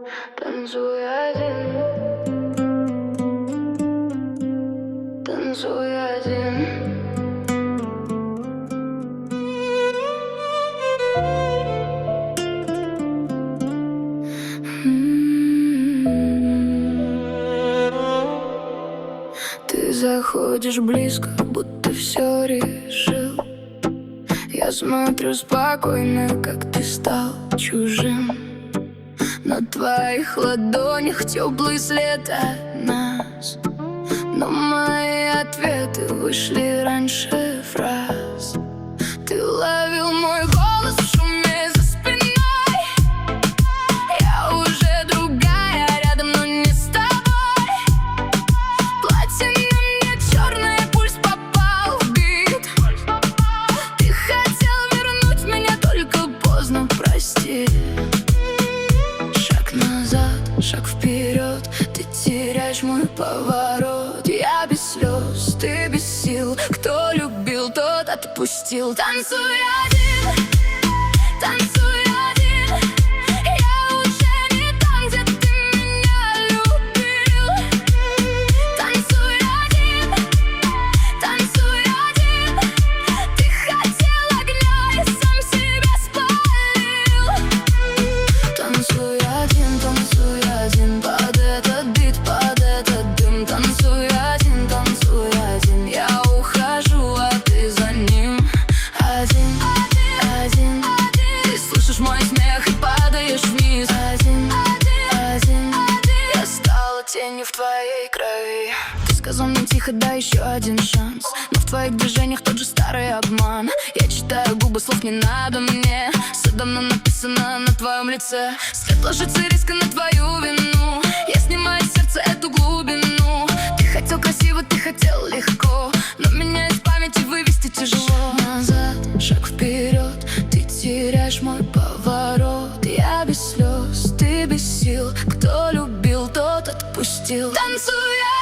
Танцуй один, танцуй один. Ты заходишь близко, будто все решил. Я смотрю спокойно, как ты стал чужим. На твоих ладонях теплый след от нас, но мои ответы вышли раньше фраз. Ты ловил мой голос в шуме за спиной. Я уже другая рядом, но не с тобой. Платье на мне черное, пульс попал в бит. Ты хотел вернуть меня, только поздно, прости. Шаг назад, шаг вперед, ты теряешь мой поворот. Я без слез, ты без сил. Кто любил, тот отпустил. Танцуй один, танцуй один. Я уже не там, где ты меня любил. Танцуй один, танцуй один. Ты хотел огня и сам себя спалил. Танцуй один под этот бит, под этот дым. Танцуй один, я ухожу, а ты за ним. Один, ты слышишь мой смех и падаешь вниз. Один, я стала тенью в твоей крови. Ты сказал мне тихо, дай еще один шанс, но в твоих движениях тот же старый обман. Я читаю губы, слов не надо мне. Все давно написано на твоем лице. След ложится резко на твою вину. Я снимаю с сердца эту глубину. Ты хотел красиво, ты хотел легко, но меня из памяти вывести тяжело. Назад, шаг вперед, ты теряешь мой поворот. Я без слез, ты без сил. Кто любил, тот отпустил. Танцуй